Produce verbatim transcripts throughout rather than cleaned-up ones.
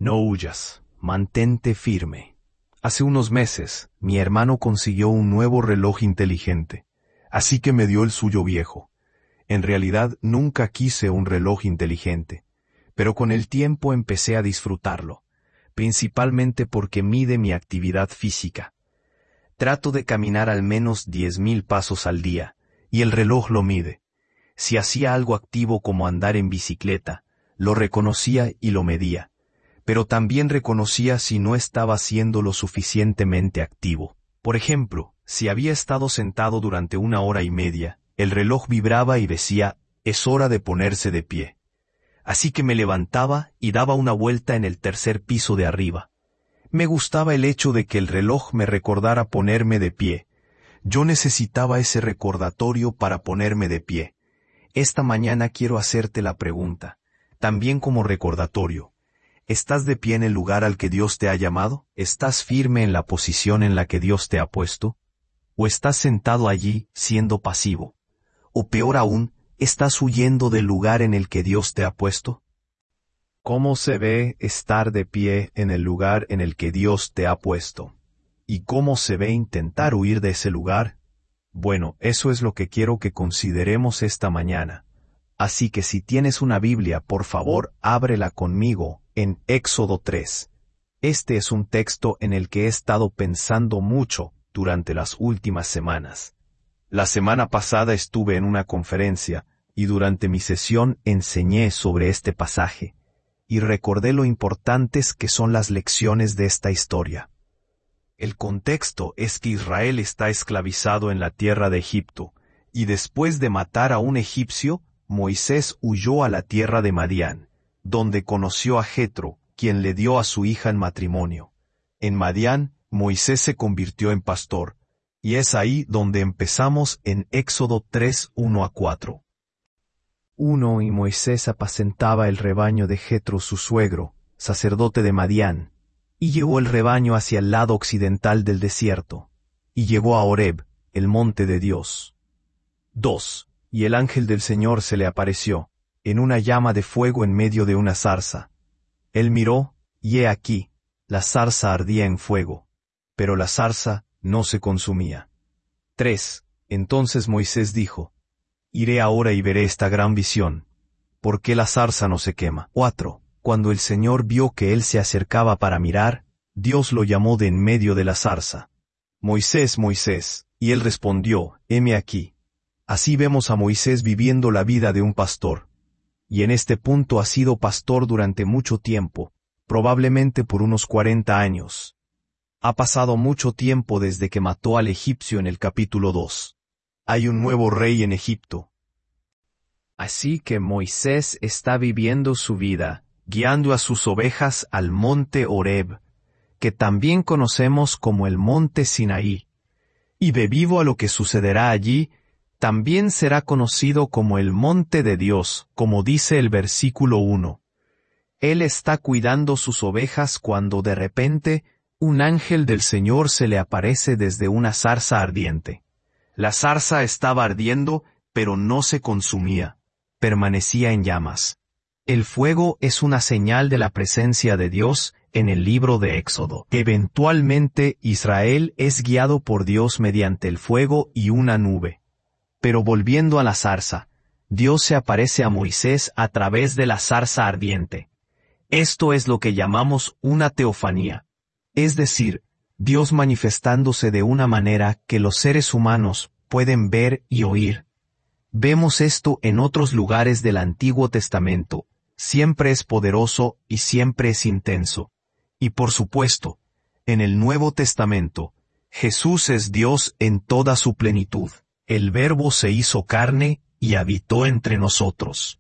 No huyas, mantente firme. Hace unos meses, mi hermano consiguió un nuevo reloj inteligente, así que me dio el suyo viejo. En realidad, nunca quise un reloj inteligente, pero con el tiempo empecé a disfrutarlo, principalmente porque mide mi actividad física. Trato de caminar al menos diez mil pasos al día, y el reloj lo mide. Si hacía algo activo como andar en bicicleta, lo reconocía y lo medía, pero también reconocía si no estaba siendo lo suficientemente activo. Por ejemplo, si había estado sentado durante una hora y media, el reloj vibraba y decía, es hora de ponerse de pie. Así que me levantaba y daba una vuelta en el tercer piso de arriba. Me gustaba el hecho de que el reloj me recordara ponerme de pie. Yo necesitaba ese recordatorio para ponerme de pie. Esta mañana quiero hacerte la pregunta, también como recordatorio. ¿Estás de pie en el lugar al que Dios te ha llamado? ¿Estás firme en la posición en la que Dios te ha puesto? ¿O estás sentado allí siendo pasivo? O peor aún, ¿estás huyendo del lugar en el que Dios te ha puesto? ¿Cómo se ve estar de pie en el lugar en el que Dios te ha puesto? ¿Y cómo se ve intentar huir de ese lugar? Bueno, eso es lo que quiero que consideremos esta mañana. Así que si tienes una Biblia, por favor, ábrela conmigo en Éxodo tres. Este es un texto en el que he estado pensando mucho durante las últimas semanas. La semana pasada estuve en una conferencia y durante mi sesión enseñé sobre este pasaje y recordé lo importantes que son las lecciones de esta historia. El contexto es que Israel está esclavizado en la tierra de Egipto y después de matar a un egipcio, Moisés huyó a la tierra de Madián, donde conoció a Jetro, quien le dio a su hija en matrimonio. En Madián, Moisés se convirtió en pastor, y es ahí donde empezamos en Éxodo tres, uno a cuatro. Uno y Moisés apacentaba el rebaño de Jetro su suegro, sacerdote de Madián, y llevó el rebaño hacia el lado occidental del desierto, y llegó a Horeb, el monte de Dios. Dos. Y el ángel del Señor se le apareció, en una llama de fuego en medio de una zarza. Él miró, y he aquí, la zarza ardía en fuego, pero la zarza no se consumía. Tres. Entonces Moisés dijo, iré ahora y veré esta gran visión. ¿Por qué la zarza no se quema? Cuatro. Cuando el Señor vio que él se acercaba para mirar, Dios lo llamó de en medio de la zarza. Moisés, Moisés, y él respondió, heme aquí. Así vemos a Moisés viviendo la vida de un pastor. Y en este punto ha sido pastor durante mucho tiempo, probablemente por unos cuarenta años. Ha pasado mucho tiempo desde que mató al egipcio en el capítulo dos. Hay un nuevo rey en Egipto. Así que Moisés está viviendo su vida, guiando a sus ovejas al monte Horeb, que también conocemos como el monte Sinaí. Y debido a lo que sucederá allí, también será conocido como el monte de Dios, como dice el versículo uno. Él está cuidando sus ovejas cuando de repente un ángel del Señor se le aparece desde una zarza ardiente. La zarza estaba ardiendo, pero no se consumía, permanecía en llamas. El fuego es una señal de la presencia de Dios en el libro de Éxodo. Eventualmente Israel es guiado por Dios mediante el fuego y una nube. Pero volviendo a la zarza, Dios se aparece a Moisés a través de la zarza ardiente. Esto es lo que llamamos una teofanía. Es decir, Dios manifestándose de una manera que los seres humanos pueden ver y oír. Vemos esto en otros lugares del Antiguo Testamento. Siempre es poderoso y siempre es intenso. Y por supuesto, en el Nuevo Testamento, Jesús es Dios en toda su plenitud. El Verbo se hizo carne y habitó entre nosotros.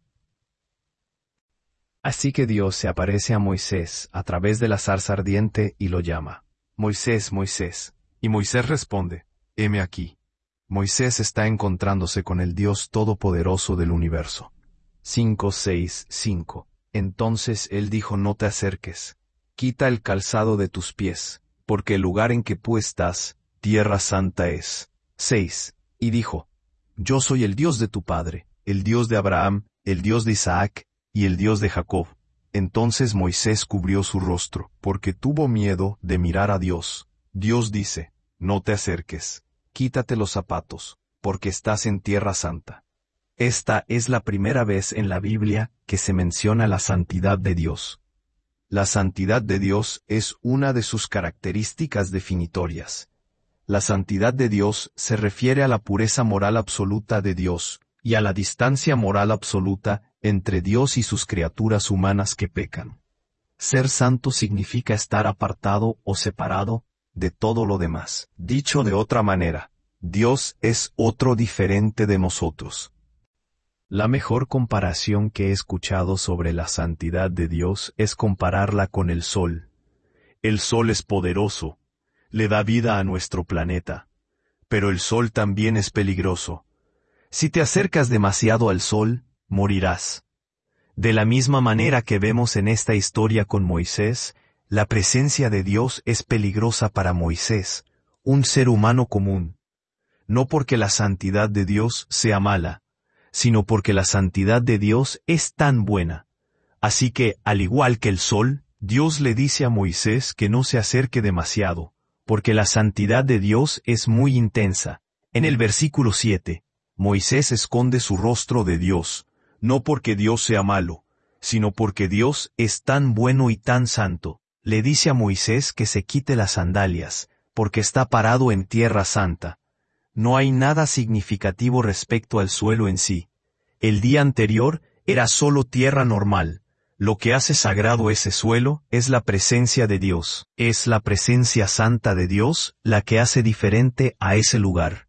Así que Dios se aparece a Moisés a través de la zarza ardiente y lo llama. Moisés, Moisés. Y Moisés responde, heme aquí. Moisés está encontrándose con el Dios Todopoderoso del universo. cinco, seis, cinco. Entonces él dijo, no te acerques. Quita el calzado de tus pies, porque el lugar en que tú estás, tierra santa es. seis. Y dijo, yo soy el Dios de tu padre, el Dios de Abraham, el Dios de Isaac, y el Dios de Jacob. Entonces Moisés cubrió su rostro, porque tuvo miedo de mirar a Dios. Dios dice, no te acerques, quítate los zapatos, porque estás en tierra santa. Esta es la primera vez en la Biblia que se menciona la santidad de Dios. La santidad de Dios es una de sus características definitorias. La santidad de Dios se refiere a la pureza moral absoluta de Dios, y a la distancia moral absoluta entre Dios y sus criaturas humanas que pecan. Ser santo significa estar apartado o separado de todo lo demás. Dicho de otra manera, Dios es otro diferente de nosotros. La mejor comparación que he escuchado sobre la santidad de Dios es compararla con el sol. El sol es poderoso, le da vida a nuestro planeta, pero el sol también es peligroso. Si te acercas demasiado al sol, morirás. De la misma manera que vemos en esta historia con Moisés, la presencia de Dios es peligrosa para Moisés, un ser humano común. No porque la santidad de Dios sea mala, sino porque la santidad de Dios es tan buena. Así que, al igual que el sol, Dios le dice a Moisés que no se acerque demasiado, porque la santidad de Dios es muy intensa. En el versículo siete, Moisés esconde su rostro de Dios, no porque Dios sea malo, sino porque Dios es tan bueno y tan santo. Le dice a Moisés que se quite las sandalias, porque está parado en tierra santa. No hay nada significativo respecto al suelo en sí. El día anterior era solo tierra normal. Lo que hace sagrado ese suelo es la presencia de Dios. Es la presencia santa de Dios la que hace diferente a ese lugar.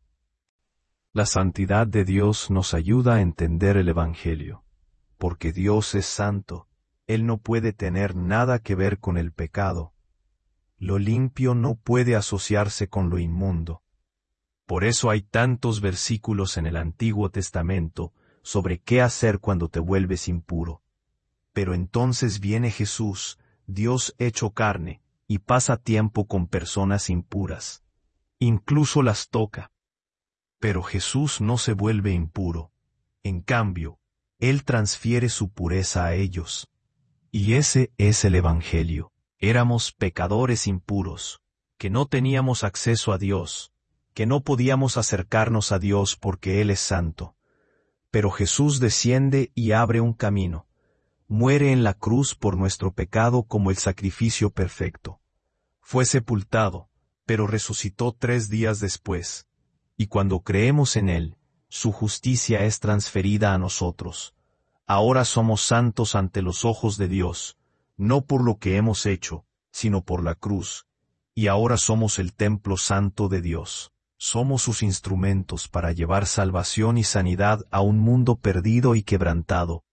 La santidad de Dios nos ayuda a entender el Evangelio. Porque Dios es santo, Él no puede tener nada que ver con el pecado. Lo limpio no puede asociarse con lo inmundo. Por eso hay tantos versículos en el Antiguo Testamento sobre qué hacer cuando te vuelves impuro. Pero entonces viene Jesús, Dios hecho carne, y pasa tiempo con personas impuras. Incluso las toca. Pero Jesús no se vuelve impuro. En cambio, Él transfiere su pureza a ellos. Y ese es el Evangelio. Éramos pecadores impuros, que no teníamos acceso a Dios, que no podíamos acercarnos a Dios porque Él es santo. Pero Jesús desciende y abre un camino. Muere en la cruz por nuestro pecado como el sacrificio perfecto. Fue sepultado, pero resucitó tres días después. Y cuando creemos en Él, su justicia es transferida a nosotros. Ahora somos santos ante los ojos de Dios, no por lo que hemos hecho, sino por la cruz. Y ahora somos el templo santo de Dios. Somos sus instrumentos para llevar salvación y sanidad a un mundo perdido y quebrantado.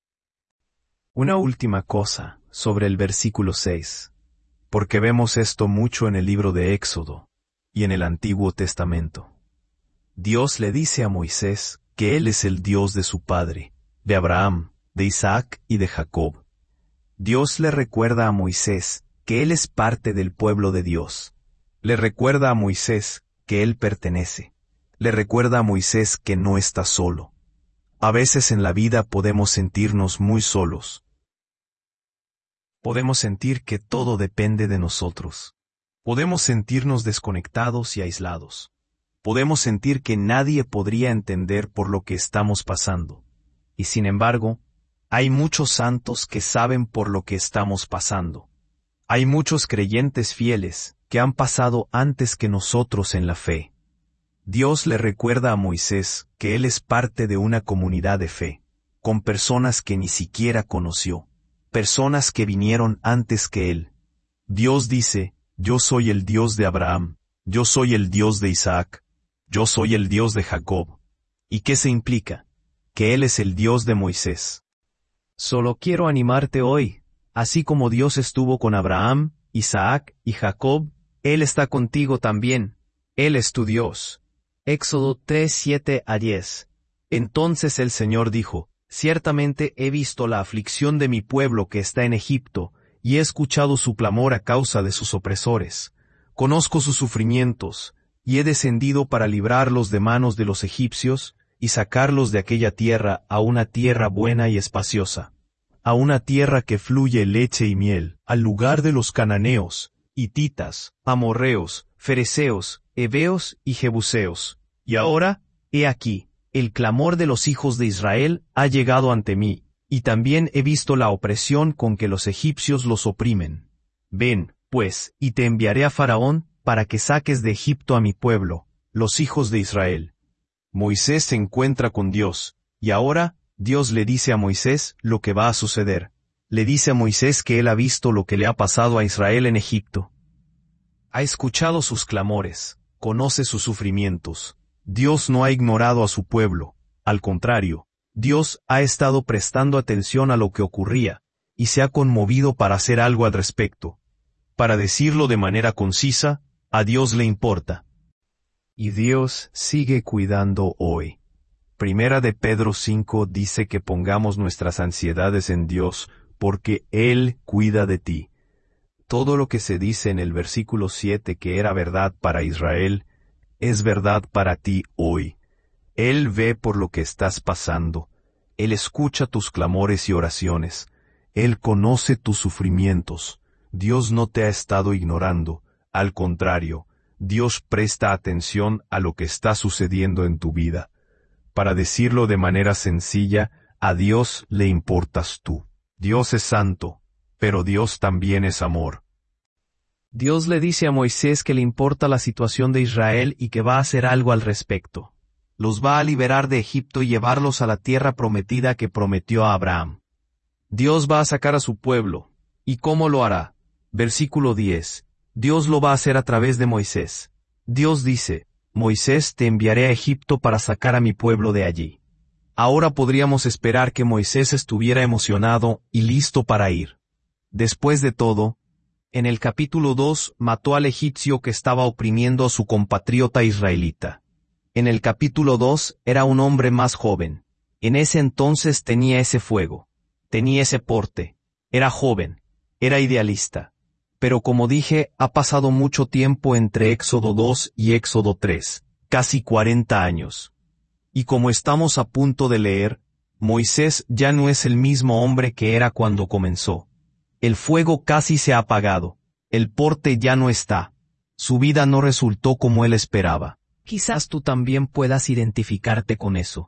Una última cosa sobre el versículo seis, porque vemos esto mucho en el libro de Éxodo y en el Antiguo Testamento. Dios le dice a Moisés que Él es el Dios de su padre, de Abraham, de Isaac y de Jacob. Dios le recuerda a Moisés que Él es parte del pueblo de Dios. Le recuerda a Moisés que Él pertenece. Le recuerda a Moisés que no está solo. A veces en la vida podemos sentirnos muy solos. Podemos sentir que todo depende de nosotros. Podemos sentirnos desconectados y aislados. Podemos sentir que nadie podría entender por lo que estamos pasando. Y sin embargo, hay muchos santos que saben por lo que estamos pasando. Hay muchos creyentes fieles que han pasado antes que nosotros en la fe. Dios le recuerda a Moisés que él es parte de una comunidad de fe, con personas que ni siquiera conoció, personas que vinieron antes que él. Dios dice, yo soy el Dios de Abraham, yo soy el Dios de Isaac, yo soy el Dios de Jacob. ¿Y qué se implica? Que él es el Dios de Moisés. Solo quiero animarte hoy, así como Dios estuvo con Abraham, Isaac y Jacob, Él está contigo también. Él es tu Dios. Éxodo tres, siete a diez. Entonces el Señor dijo, ciertamente he visto la aflicción de mi pueblo que está en Egipto, y he escuchado su clamor a causa de sus opresores. Conozco sus sufrimientos, y he descendido para librarlos de manos de los egipcios, y sacarlos de aquella tierra a una tierra buena y espaciosa. a una tierra que fluye leche y miel, al lugar de los cananeos, hititas, amorreos, fereceos, heveos y jebuseos. Y ahora, he aquí, el clamor de los hijos de Israel ha llegado ante mí, y también he visto la opresión con que los egipcios los oprimen. Ven, pues, y te enviaré a Faraón, para que saques de Egipto a mi pueblo, los hijos de Israel. Moisés se encuentra con Dios, y ahora, Dios le dice a Moisés lo que va a suceder. Le dice a Moisés que él ha visto lo que le ha pasado a Israel en Egipto. Ha escuchado sus clamores, conoce sus sufrimientos. Dios no ha ignorado a su pueblo, al contrario, Dios ha estado prestando atención a lo que ocurría, y se ha conmovido para hacer algo al respecto. Para decirlo de manera concisa, a Dios le importa. Y Dios sigue cuidando hoy. Primera de Pedro cinco dice que pongamos nuestras ansiedades en Dios, porque Él cuida de ti. Todo lo que se dice en el versículo siete que era verdad para Israel, es verdad para ti hoy. Él ve por lo que estás pasando. Él escucha tus clamores y oraciones. Él conoce tus sufrimientos. Dios no te ha estado ignorando. Al contrario, Dios presta atención a lo que está sucediendo en tu vida. Para decirlo de manera sencilla, a Dios le importas tú. Dios es santo, pero Dios también es amor. Dios le dice a Moisés que le importa la situación de Israel y que va a hacer algo al respecto. Los va a liberar de Egipto y llevarlos a la tierra prometida que prometió a Abraham. Dios va a sacar a su pueblo. ¿Y cómo lo hará? Versículo diez. Dios lo va a hacer a través de Moisés. Dios dice, Moisés, te enviaré a Egipto para sacar a mi pueblo de allí. Ahora podríamos esperar que Moisés estuviera emocionado y listo para ir. Después de todo, en el capítulo dos mató al egipcio que estaba oprimiendo a su compatriota israelita. En el capítulo dos era un hombre más joven. En ese entonces tenía ese fuego, tenía ese porte, era joven, era idealista. Pero como dije, ha pasado mucho tiempo entre Éxodo dos y Éxodo tres, casi cuarenta años. Y como estamos a punto de leer, Moisés ya no es el mismo hombre que era cuando comenzó. El fuego casi se ha apagado, el porte ya no está. Su vida no resultó como él esperaba. Quizás tú también puedas identificarte con eso.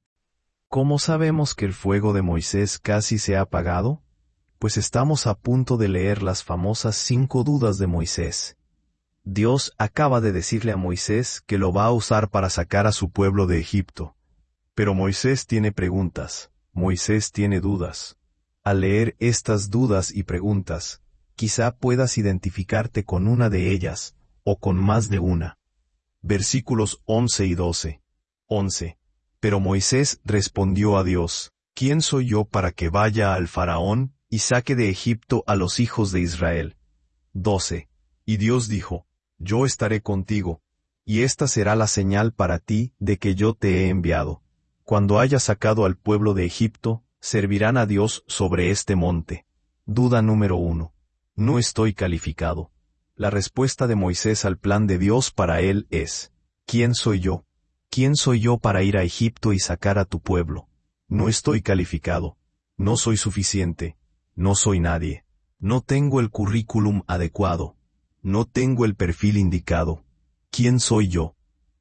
¿Cómo sabemos que el fuego de Moisés casi se ha apagado? Pues estamos a punto de leer las famosas cinco dudas de Moisés. Dios acaba de decirle a Moisés que lo va a usar para sacar a su pueblo de Egipto. Pero Moisés tiene preguntas, Moisés tiene dudas. Al leer estas dudas y preguntas, quizá puedas identificarte con una de ellas, o con más de una. Versículos once y doce. once. Pero Moisés respondió a Dios, ¿quién soy yo para que vaya al faraón y saque de Egipto a los hijos de Israel? doce. Y Dios dijo, yo estaré contigo, y esta será la señal para ti de que yo te he enviado. Cuando hayas sacado al pueblo de Egipto, servirán a Dios sobre este monte. Duda número uno. No estoy calificado. La respuesta de Moisés al plan de Dios para él es, ¿quién soy yo? ¿Quién soy yo para ir a Egipto y sacar a tu pueblo? No estoy calificado. No soy suficiente. No soy nadie. No tengo el currículum adecuado. No tengo el perfil indicado. ¿Quién soy yo?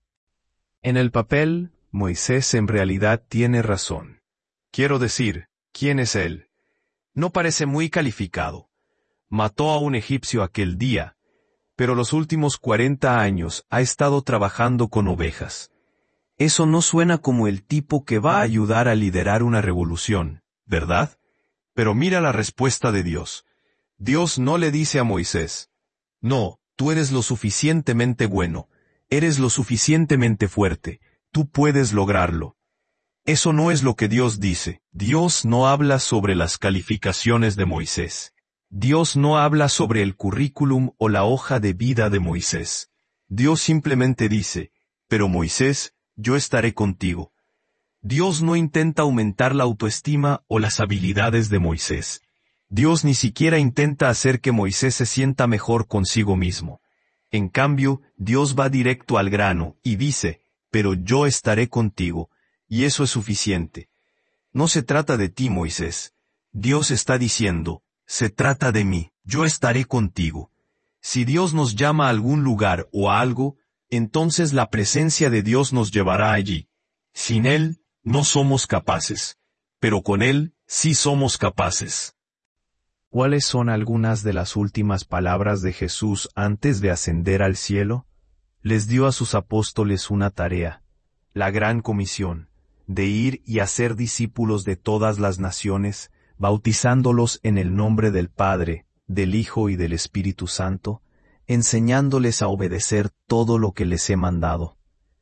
En el papel, Moisés en realidad tiene razón. Quiero decir, ¿quién es él? No parece muy calificado. Mató a un egipcio aquel día, pero los últimos cuarenta años ha estado trabajando con ovejas. Eso no suena como el tipo que va a ayudar a liderar una revolución, ¿verdad? Pero mira la respuesta de Dios. Dios no le dice a Moisés, no, tú eres lo suficientemente bueno, eres lo suficientemente fuerte, tú puedes lograrlo. Eso no es lo que Dios dice. Dios no habla sobre las calificaciones de Moisés. Dios no habla sobre el currículum o la hoja de vida de Moisés. Dios simplemente dice, pero Moisés, yo estaré contigo. Dios no intenta aumentar la autoestima o las habilidades de Moisés. Dios ni siquiera intenta hacer que Moisés se sienta mejor consigo mismo. En cambio, Dios va directo al grano y dice, pero yo estaré contigo, y eso es suficiente. No se trata de ti, Moisés. Dios está diciendo, se trata de mí, yo estaré contigo. Si Dios nos llama a algún lugar o a algo, entonces la presencia de Dios nos llevará allí. Sin Él, no somos capaces, pero con Él, sí somos capaces. ¿Cuáles son algunas de las últimas palabras de Jesús antes de ascender al cielo? Les dio a sus apóstoles una tarea, la gran comisión, de ir y hacer discípulos de todas las naciones, bautizándolos en el nombre del Padre, del Hijo y del Espíritu Santo, enseñándoles a obedecer todo lo que les he mandado.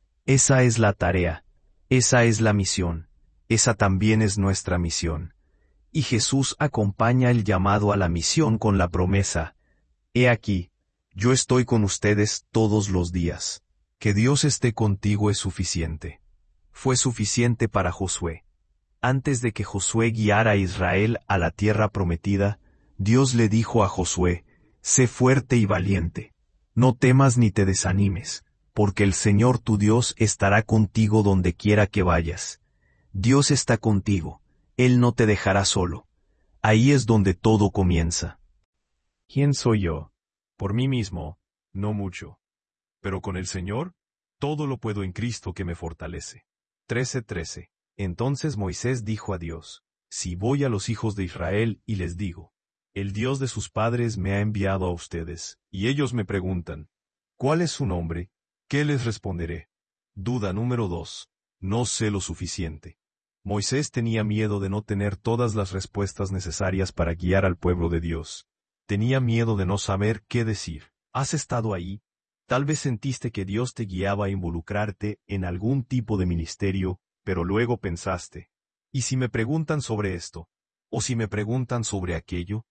Esa es la tarea, esa es la misión, esa también es nuestra misión. Y Jesús acompaña el llamado a la misión con la promesa, «He aquí, yo estoy con ustedes todos los días». Que Dios esté contigo es suficiente. Fue suficiente para Josué. Antes de que Josué guiara a Israel a la tierra prometida, Dios le dijo a Josué, «Sé fuerte y valiente. No temas ni te desanimes, porque el Señor tu Dios estará contigo donde quiera que vayas». Dios está contigo. Él no te dejará solo. Ahí es donde todo comienza. ¿Quién soy yo? Por mí mismo, no mucho. Pero con el Señor, todo lo puedo en Cristo que me fortalece. trece trece. Entonces Moisés dijo a Dios, si voy a los hijos de Israel y les digo, el Dios de sus padres me ha enviado a ustedes, y ellos me preguntan, ¿cuál es su nombre? ¿Qué les responderé? Duda número dos. No sé lo suficiente. Moisés tenía miedo de no tener todas las respuestas necesarias para guiar al pueblo de Dios. Tenía miedo de no saber qué decir. ¿Has estado ahí? Tal vez sentiste que Dios te guiaba a involucrarte en algún tipo de ministerio, pero luego pensaste, ¿y si me preguntan sobre esto? ¿O si me preguntan sobre aquello?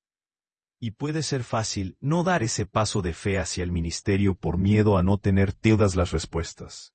Y puede ser fácil no dar ese paso de fe hacia el ministerio por miedo a no tener todas las respuestas.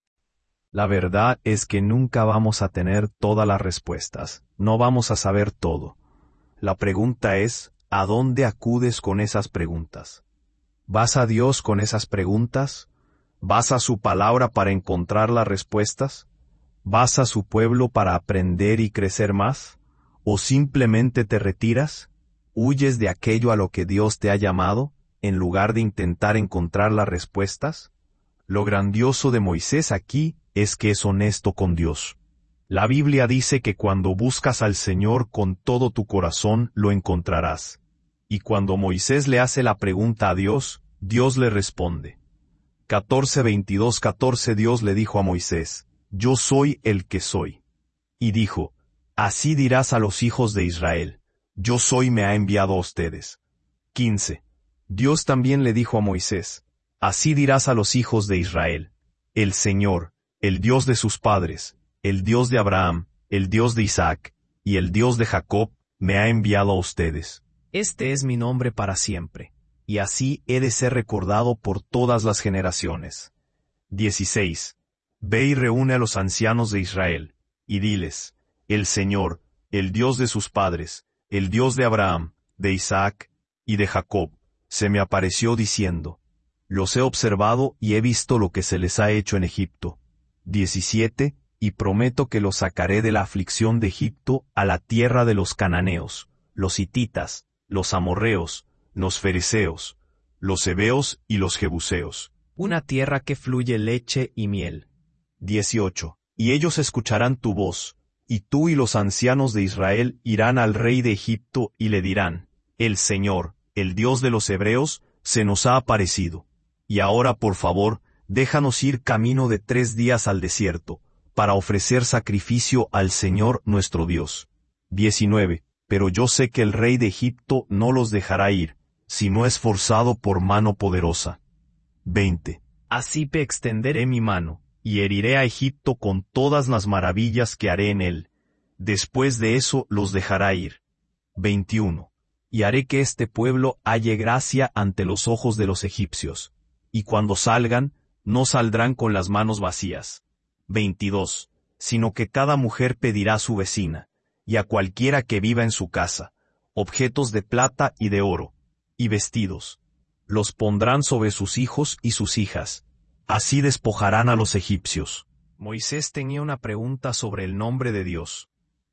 La verdad es que nunca vamos a tener todas las respuestas, no vamos a saber todo. La pregunta es, ¿a dónde acudes con esas preguntas? ¿Vas a Dios con esas preguntas? ¿Vas a su palabra para encontrar las respuestas? ¿Vas a su pueblo para aprender y crecer más? ¿O simplemente te retiras? ¿Huyes de aquello a lo que Dios te ha llamado, en lugar de intentar encontrar las respuestas? Lo grandioso de Moisés aquí es que es honesto con Dios. La Biblia dice que cuando buscas al Señor con todo tu corazón, lo encontrarás. Y cuando Moisés le hace la pregunta a Dios, Dios le responde. catorce veintidós catorce Dios le dijo a Moisés, «Yo soy el que soy». Y dijo, «Así dirás a los hijos de Israel, yo soy me ha enviado a ustedes». quince Dios también le dijo a Moisés, «Así dirás a los hijos de Israel, el Señor, el Dios de sus padres, el Dios de Abraham, el Dios de Isaac, y el Dios de Jacob, me ha enviado a ustedes. Este es mi nombre para siempre, y así he de ser recordado por todas las generaciones». dieciséis Ve y reúne a los ancianos de Israel, y diles, el Señor, el Dios de sus padres, el Dios de Abraham, de Isaac, y de Jacob, se me apareció diciendo, los he observado y he visto lo que se les ha hecho en Egipto. diecisiete Y prometo que los sacaré de la aflicción de Egipto a la tierra de los cananeos, los hititas, los amorreos, los fereceos, los heveos y los jebuseos, una tierra que fluye leche y miel. dieciocho Y ellos escucharán tu voz, y tú y los ancianos de Israel irán al rey de Egipto y le dirán, el Señor, el Dios de los hebreos, se nos ha aparecido. Y ahora, por favor, déjanos ir camino de tres días al desierto, para ofrecer sacrificio al Señor nuestro Dios. diecinueve Pero yo sé que el rey de Egipto no los dejará ir, si no es forzado por mano poderosa. veinte Así te extenderé mi mano, y heriré a Egipto con todas las maravillas que haré en él. Después de eso los dejará ir. veintiuno Y haré que este pueblo halle gracia ante los ojos de los egipcios. Y cuando salgan, no saldrán con las manos vacías. veintidós Sino que cada mujer pedirá a su vecina, y a cualquiera que viva en su casa, objetos de plata y de oro, y vestidos. Los pondrán sobre sus hijos y sus hijas. Así despojarán a los egipcios. Moisés tenía una pregunta sobre el nombre de Dios.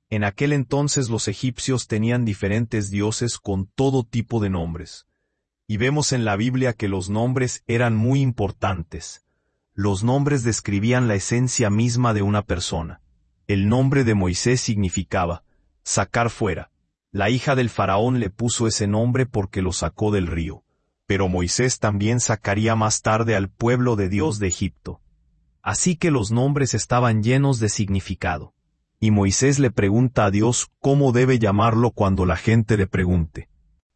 En aquel entonces los egipcios tenían diferentes dioses con todo tipo de nombres. Y vemos en la Biblia que los nombres eran muy importantes. Los nombres describían la esencia misma de una persona. El nombre de Moisés significaba sacar fuera. La hija del faraón le puso ese nombre porque lo sacó del río. Pero Moisés también sacaría más tarde al pueblo de Dios de Egipto. Así que los nombres estaban llenos de significado. Y Moisés le pregunta a Dios cómo debe llamarlo cuando la gente le pregunte.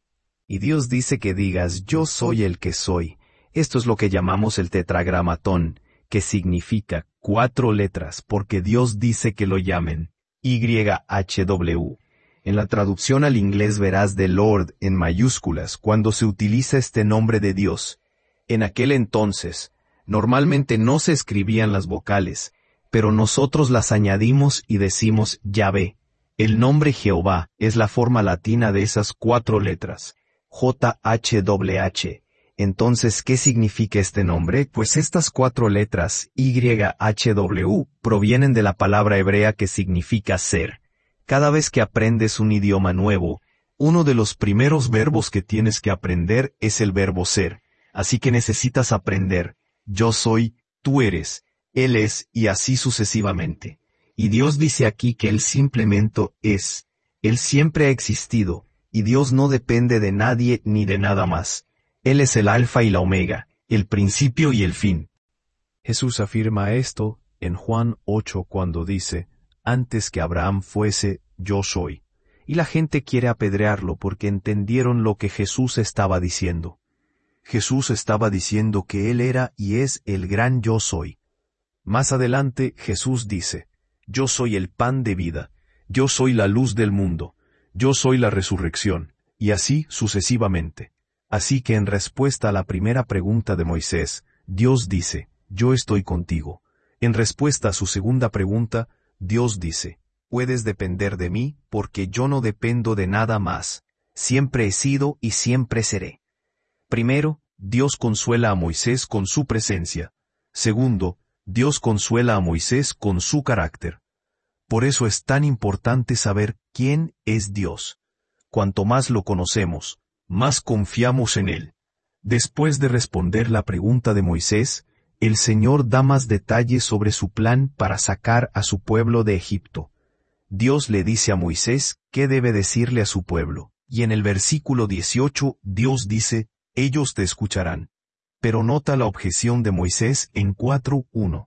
Y Dios dice que digas, yo soy el que soy. Esto es lo que llamamos el tetragramatón, que significa cuatro letras, porque Dios dice que lo llamen Y H W. En la traducción al inglés verás The Lord en mayúsculas cuando se utiliza este nombre de Dios. En aquel entonces, normalmente no se escribían las vocales, pero nosotros las añadimos y decimos Yahvé. El nombre Jehová es la forma latina de esas cuatro letras. J H W H. Entonces, ¿qué significa este nombre? Pues estas cuatro letras, Y H W, provienen de la palabra hebrea que significa ser. Cada vez que aprendes un idioma nuevo, uno de los primeros verbos que tienes que aprender es el verbo ser. Así que necesitas aprender. Yo soy, tú eres, Él es, y así sucesivamente. Y Dios dice aquí que Él simplemente es. Él siempre ha existido. Y Dios no depende de nadie ni de nada más. Él es el alfa y la omega, el principio y el fin. Jesús afirma esto en Juan ocho cuando dice, antes que Abraham fuese, yo soy. Y la gente quiere apedrearlo porque entendieron lo que Jesús estaba diciendo. Jesús estaba diciendo que Él era y es el gran yo soy. Más adelante Jesús dice, yo soy el pan de vida, yo soy la luz del mundo. Yo soy la resurrección, y así sucesivamente. Así que en respuesta a la primera pregunta de Moisés, Dios dice, yo estoy contigo. En respuesta a su segunda pregunta, Dios dice, puedes depender de mí porque yo no dependo de nada más. Siempre he sido y siempre seré. Primero, Dios consuela a Moisés con su presencia. Segundo, Dios consuela a Moisés con su carácter. Por eso es tan importante saber quién es Dios. Cuanto más lo conocemos, más confiamos en Él. Después de responder la pregunta de Moisés, el Señor da más detalles sobre su plan para sacar a su pueblo de Egipto. Dios le dice a Moisés qué debe decirle a su pueblo, y en el versículo dieciocho Dios dice, ellos te escucharán. Pero nota la objeción de Moisés en cuatro uno.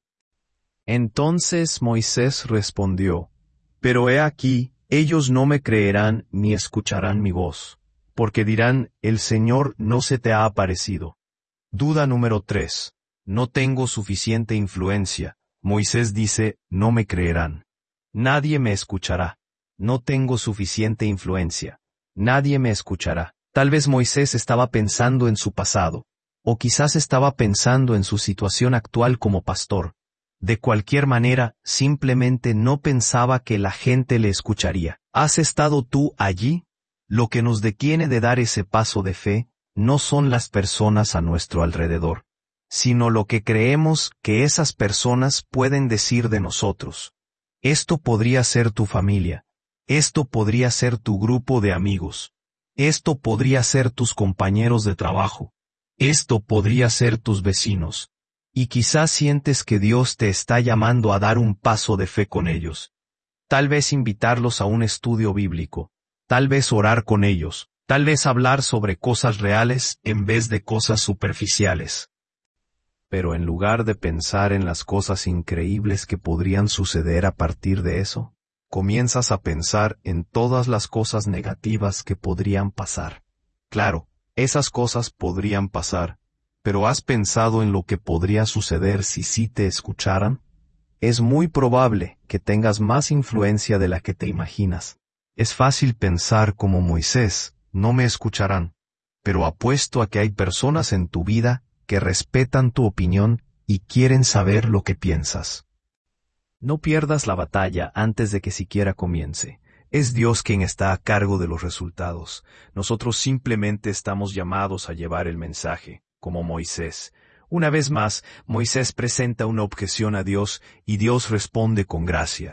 Entonces Moisés respondió, pero he aquí, ellos no me creerán ni escucharán mi voz, porque dirán, el Señor no se te ha aparecido. Duda número tres. No tengo suficiente influencia. Moisés dice, no me creerán. Nadie me escuchará. No tengo suficiente influencia. Nadie me escuchará. Tal vez Moisés estaba pensando en su pasado, o quizás estaba pensando en su situación actual como pastor. De cualquier manera, simplemente no pensaba que la gente le escucharía. ¿Has estado tú allí? Lo que nos detiene de dar ese paso de fe, no son las personas a nuestro alrededor, sino lo que creemos que esas personas pueden decir de nosotros. Esto podría ser tu familia. Esto podría ser tu grupo de amigos. Esto podría ser tus compañeros de trabajo. Esto podría ser tus vecinos. Y quizás sientes que Dios te está llamando a dar un paso de fe con ellos. Tal vez invitarlos a un estudio bíblico. Tal vez orar con ellos. Tal vez hablar sobre cosas reales en vez de cosas superficiales. Pero en lugar de pensar en las cosas increíbles que podrían suceder a partir de eso, comienzas a pensar en todas las cosas negativas que podrían pasar. Claro, esas cosas podrían pasar. ¿Pero has pensado en lo que podría suceder si sí te escucharan? Es muy probable que tengas más influencia de la que te imaginas. Es fácil pensar como Moisés, no me escucharán. Pero apuesto a que hay personas en tu vida que respetan tu opinión y quieren saber lo que piensas. No pierdas la batalla antes de que siquiera comience. Es Dios quien está a cargo de los resultados. Nosotros simplemente estamos llamados a llevar el mensaje. Como Moisés. Una vez más, Moisés presenta una objeción a Dios y Dios responde con gracia.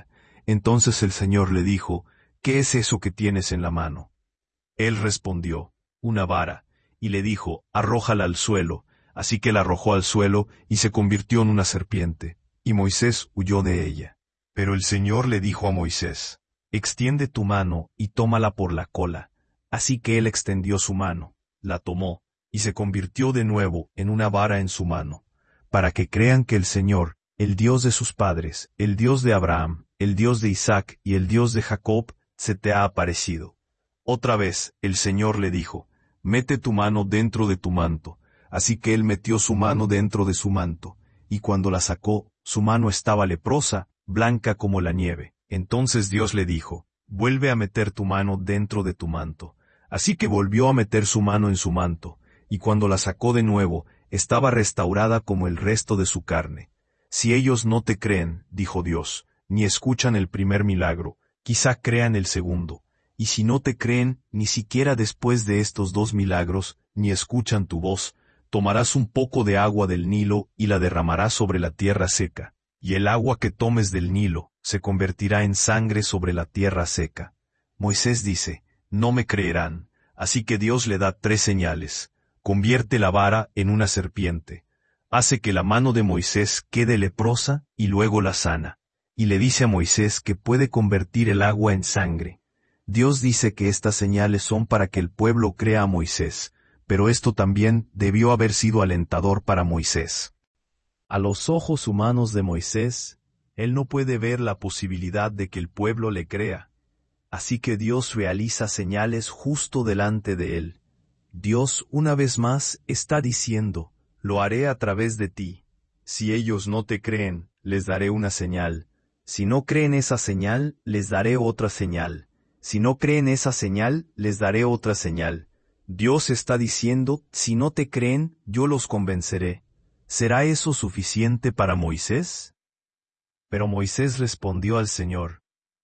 Entonces el Señor le dijo, ¿qué es eso que tienes en la mano? Él respondió, una vara, y le dijo, arrójala al suelo. Así que la arrojó al suelo y se convirtió en una serpiente, y Moisés huyó de ella. Pero el Señor le dijo a Moisés, extiende tu mano y tómala por la cola. Así que él extendió su mano, la tomó, y se convirtió de nuevo en una vara en su mano, para que crean que el Señor, el Dios de sus padres, el Dios de Abraham, el Dios de Isaac y el Dios de Jacob, se te ha aparecido. Otra vez el Señor le dijo, mete tu mano dentro de tu manto. Así que él metió su mano dentro de su manto, y cuando la sacó, su mano estaba leprosa, blanca como la nieve. Entonces Dios le dijo, vuelve a meter tu mano dentro de tu manto. Así que volvió a meter su mano en su manto, y cuando la sacó de nuevo, estaba restaurada como el resto de su carne. Si ellos no te creen, dijo Dios, ni escuchan el primer milagro, quizá crean el segundo. Y si no te creen, ni siquiera después de estos dos milagros, ni escuchan tu voz, tomarás un poco de agua del Nilo y la derramarás sobre la tierra seca, y el agua que tomes del Nilo se convertirá en sangre sobre la tierra seca. Moisés dice, no me creerán, así que Dios le da tres señales. Convierte la vara en una serpiente, hace que la mano de Moisés quede leprosa y luego la sana, y le dice a Moisés que puede convertir el agua en sangre. Dios dice que estas señales son para que el pueblo crea a Moisés, pero esto también debió haber sido alentador para Moisés. A los ojos humanos de Moisés, él no puede ver la posibilidad de que el pueblo le crea. Así que Dios realiza señales justo delante de él. Dios, una vez más, está diciendo, lo haré a través de ti. Si ellos no te creen, les daré una señal. Si no creen esa señal, les daré otra señal. Si no creen esa señal, les daré otra señal. Dios está diciendo, si no te creen, yo los convenceré. ¿Será eso suficiente para Moisés? Pero Moisés respondió al Señor,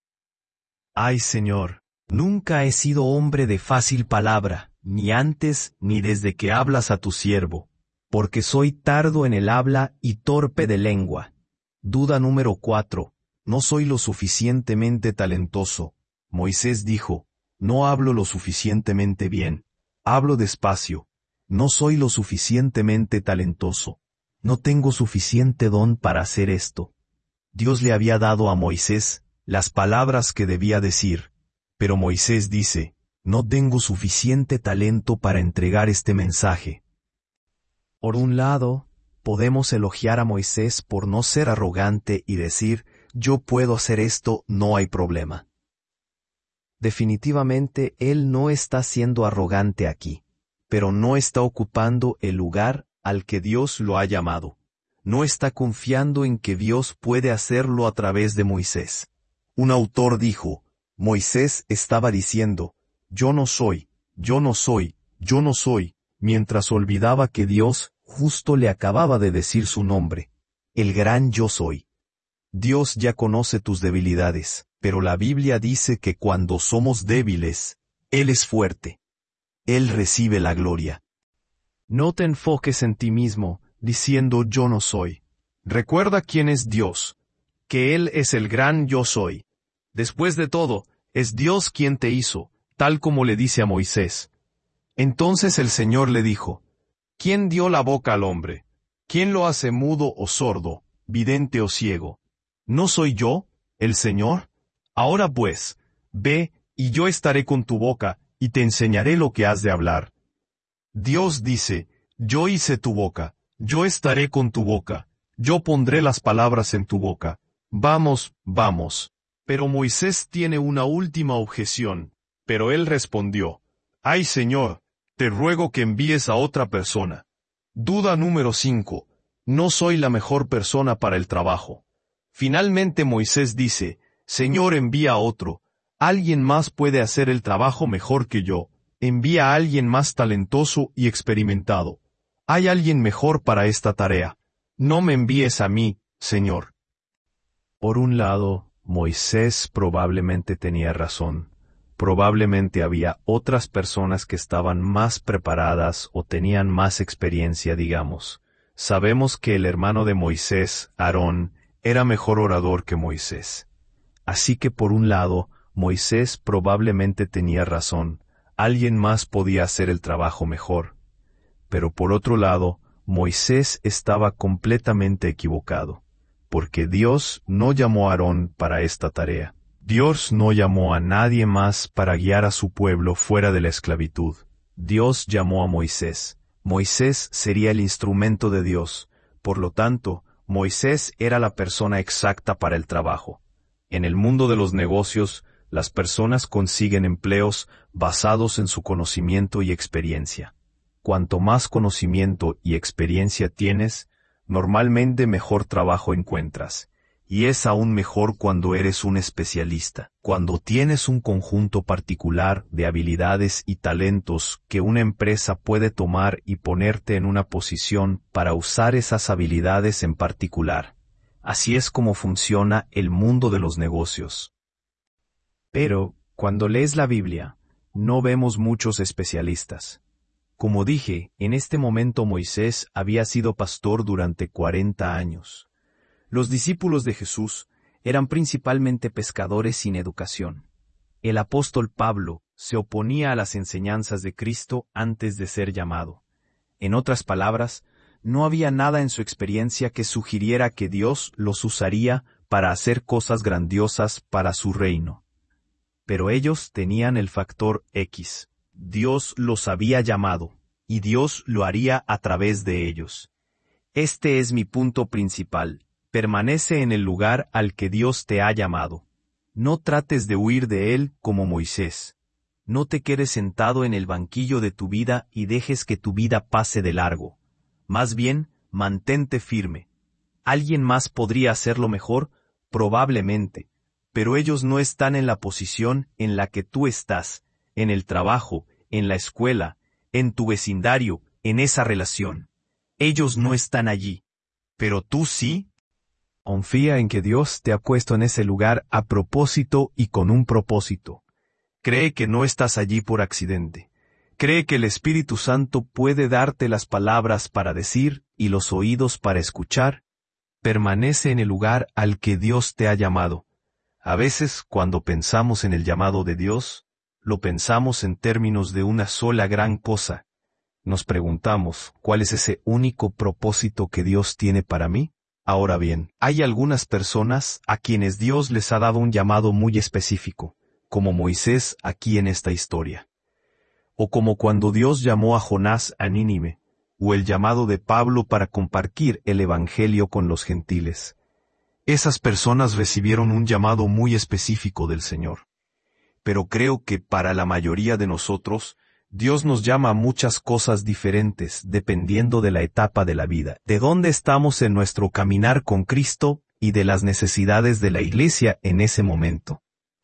Ay Señor, nunca he sido hombre de fácil palabra, ni antes ni desde que hablas a tu siervo, porque soy tardo en el habla y torpe de lengua. Duda número cuatro, no soy lo suficientemente talentoso. Moisés dijo, no hablo lo suficientemente bien. Hablo despacio, no soy lo suficientemente talentoso, no tengo suficiente don para hacer esto. Dios le había dado a Moisés las palabras que debía decir, pero Moisés dice, no tengo suficiente talento para entregar este mensaje. Por un lado, podemos elogiar a Moisés por no ser arrogante y decir, yo puedo hacer esto, no hay problema. Definitivamente él no está siendo arrogante aquí, pero no está ocupando el lugar al que Dios lo ha llamado. No está confiando en que Dios puede hacerlo a través de Moisés. Un autor dijo, Moisés estaba diciendo, yo no soy, yo no soy, yo no soy, mientras olvidaba que Dios justo le acababa de decir su nombre, el gran yo soy. Dios ya conoce tus debilidades, pero la Biblia dice que cuando somos débiles, Él es fuerte. Él recibe la gloria. No te enfoques en ti mismo, diciendo yo no soy. Recuerda quién es Dios, que Él es el gran yo soy. Después de todo, es Dios quien te hizo, tal como le dice a Moisés. Entonces el Señor le dijo, ¿quién dio la boca al hombre? ¿Quién lo hace mudo o sordo, vidente o ciego? ¿No soy yo, el Señor? Ahora pues, ve, y yo estaré con tu boca, y te enseñaré lo que has de hablar. Dios dice, yo hice tu boca, yo estaré con tu boca, yo pondré las palabras en tu boca. Vamos, vamos. Pero Moisés tiene una última objeción. Pero él respondió, ay Señor, te ruego que envíes a otra persona. Duda número cinco, no soy la mejor persona para el trabajo. Finalmente Moisés dice, Señor, envía a otro. Alguien más puede hacer el trabajo mejor que yo. Envía a alguien más talentoso y experimentado. Hay alguien mejor para esta tarea. No me envíes a mí, Señor. Por un lado, Moisés probablemente tenía razón. Probablemente había otras personas que estaban más preparadas o tenían más experiencia, digamos. Sabemos que el hermano de Moisés, Aarón, era mejor orador que Moisés. Así que por un lado, Moisés probablemente tenía razón, alguien más podía hacer el trabajo mejor. Pero por otro lado, Moisés estaba completamente equivocado, porque Dios no llamó a Aarón para esta tarea. Dios no llamó a nadie más para guiar a su pueblo fuera de la esclavitud. Dios llamó a Moisés. Moisés sería el instrumento de Dios, por lo tanto, Moisés era la persona exacta para el trabajo. En el mundo de los negocios, las personas consiguen empleos basados en su conocimiento y experiencia. Cuanto más conocimiento y experiencia tienes, normalmente mejor trabajo encuentras. Y es aún mejor cuando eres un especialista, cuando tienes un conjunto particular de habilidades y talentos que una empresa puede tomar y ponerte en una posición para usar esas habilidades en particular. Así es como funciona el mundo de los negocios. Pero, cuando lees la Biblia, no vemos muchos especialistas. Como dije, en este momento Moisés había sido pastor durante cuarenta años. Los discípulos de Jesús eran principalmente pescadores sin educación. El apóstol Pablo se oponía a las enseñanzas de Cristo antes de ser llamado. En otras palabras, no había nada en su experiencia que sugiriera que Dios los usaría para hacer cosas grandiosas para su reino. Pero ellos tenían el factor X. Dios los había llamado, y Dios lo haría a través de ellos. Este es mi punto principal. Permanece en el lugar al que Dios te ha llamado. No trates de huir de él como Moisés. No te quedes sentado en el banquillo de tu vida y dejes que tu vida pase de largo. Más bien, mantente firme. ¿Alguien más podría hacerlo mejor? Probablemente. Pero ellos no están en la posición en la que tú estás, en el trabajo, en la escuela, en tu vecindario, en esa relación. Ellos no están allí. Pero tú sí. Confía en que Dios te ha puesto en ese lugar a propósito y con un propósito. Cree que no estás allí por accidente. Cree que el Espíritu Santo puede darte las palabras para decir y los oídos para escuchar. Permanece en el lugar al que Dios te ha llamado. A veces, cuando pensamos en el llamado de Dios, lo pensamos en términos de una sola gran cosa. Nos preguntamos, ¿cuál es ese único propósito que Dios tiene para mí? Ahora bien, hay algunas personas a quienes Dios les ha dado un llamado muy específico, como Moisés aquí en esta historia. O como cuando Dios llamó a Jonás a Nínive, o el llamado de Pablo para compartir el Evangelio con los gentiles. Esas personas recibieron un llamado muy específico del Señor. Pero creo que para la mayoría de nosotros, Dios nos llama a muchas cosas diferentes dependiendo de la etapa de la vida, de dónde estamos en nuestro caminar con Cristo y de las necesidades de la iglesia en ese momento.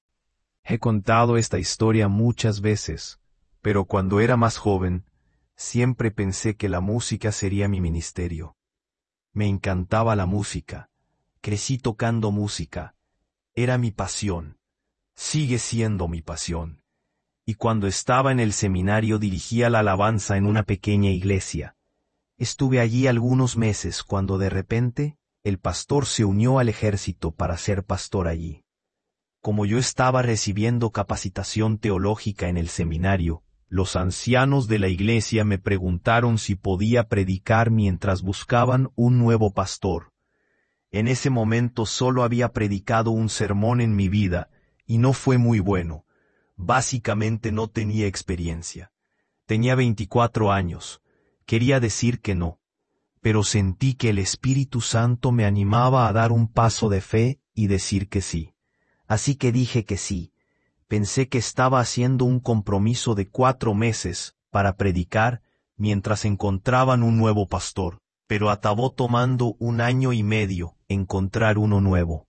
He contado esta historia muchas veces, pero cuando era más joven, siempre pensé que la música sería mi ministerio. Me encantaba la música, crecí tocando música, era mi pasión, sigue siendo mi pasión. Y cuando estaba en el seminario dirigía la alabanza en una pequeña iglesia. Estuve allí algunos meses cuando de repente el pastor se unió al ejército para ser pastor allí. Como yo estaba recibiendo capacitación teológica en el seminario, los ancianos de la iglesia me preguntaron si podía predicar mientras buscaban un nuevo pastor. En ese momento solo había predicado un sermón en mi vida, y no fue muy bueno. Básicamente no tenía experiencia. Tenía veinticuatro años. Quería decir que no. Pero sentí que el Espíritu Santo me animaba a dar un paso de fe y decir que sí. Así que dije que sí. Pensé que estaba haciendo un compromiso de cuatro meses para predicar mientras encontraban un nuevo pastor, pero acabó tomando un año y medio encontrar uno nuevo.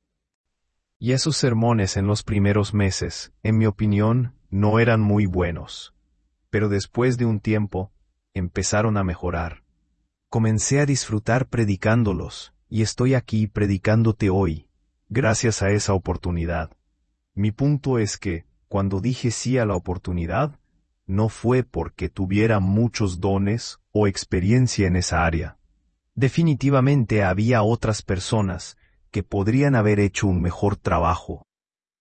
Y esos sermones en los primeros meses, en mi opinión, no eran muy buenos. Pero después de un tiempo, empezaron a mejorar. Comencé a disfrutar predicándolos, y estoy aquí predicándote hoy, gracias a esa oportunidad. Mi punto es que, cuando dije sí a la oportunidad, no fue porque tuviera muchos dones o experiencia en esa área. Definitivamente había otras personas que podrían haber hecho un mejor trabajo,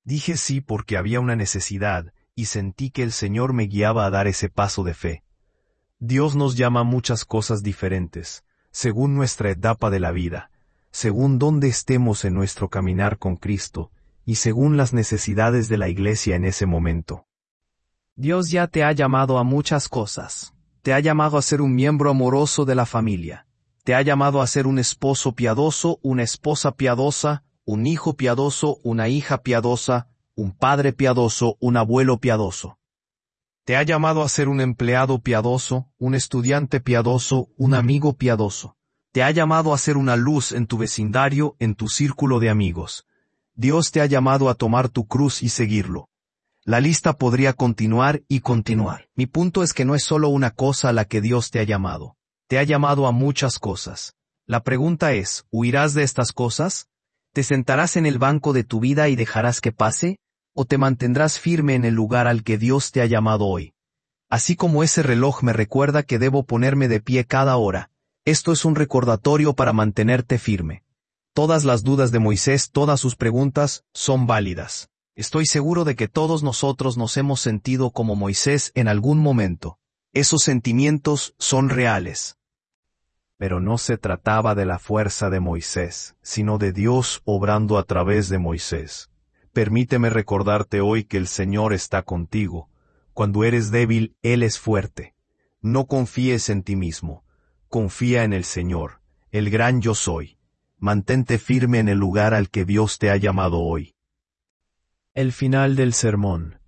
Dije sí porque había una necesidad, y sentí que el Señor me guiaba a dar ese paso de fe. Dios nos llama a muchas cosas diferentes, según nuestra etapa de la vida, según dónde estemos en nuestro caminar con Cristo, y según las necesidades de la iglesia en ese momento. Dios ya te ha llamado a muchas cosas. Te ha llamado a ser un miembro amoroso de la familia. Te ha llamado a ser un esposo piadoso, una esposa piadosa, un hijo piadoso, una hija piadosa, un padre piadoso, un abuelo piadoso. Te ha llamado a ser un empleado piadoso, un estudiante piadoso, un amigo piadoso. Te ha llamado a ser una luz en tu vecindario, en tu círculo de amigos. Dios te ha llamado a tomar tu cruz y seguirlo. La lista podría continuar y continuar. Mi punto es que no es solo una cosa a la que Dios te ha llamado. Te ha llamado a muchas cosas. La pregunta es, ¿huirás de estas cosas? ¿Te sentarás en el banco de tu vida y dejarás que pase? ¿O te mantendrás firme en el lugar al que Dios te ha llamado hoy? Así como ese reloj me recuerda que debo ponerme de pie cada hora, esto es un recordatorio para mantenerte firme. Todas las dudas de Moisés, todas sus preguntas, son válidas. Estoy seguro de que todos nosotros nos hemos sentido como Moisés en algún momento. Esos sentimientos son reales. Pero no se trataba de la fuerza de Moisés, sino de Dios obrando a través de Moisés. Permíteme recordarte hoy que el Señor está contigo. Cuando eres débil, Él es fuerte. No confíes en ti mismo. Confía en el Señor, el gran yo soy. Mantente firme en el lugar al que Dios te ha llamado hoy. El final del sermón.